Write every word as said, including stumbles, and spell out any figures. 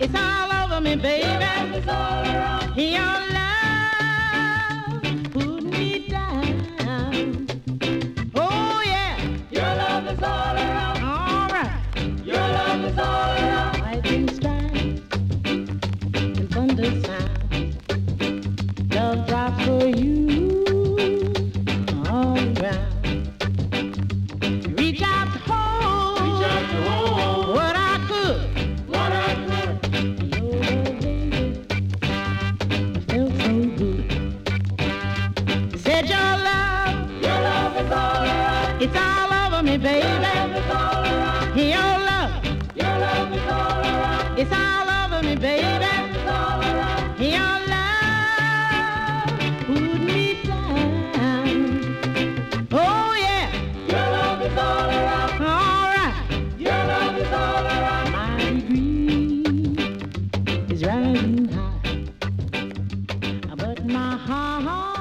It's all over me, baby. Your love is all around. Your love put me down. Oh yeah. Your love is all around. All right. Your love is all around. Lightning strikes and thunder sounds. Love drops for you all around. Reach out to hold, Reach out to hold what I could. what I could. Your love, baby, felt so good. Said your love, Your love is all around. it's all over me, Your love baby. is all around. Your love, Your love is all around. it's all over me, baby. It's all around. Your love put me down. Oh yeah, Your love is all around. all right. Your love is all around. My degree is rising high, but my heart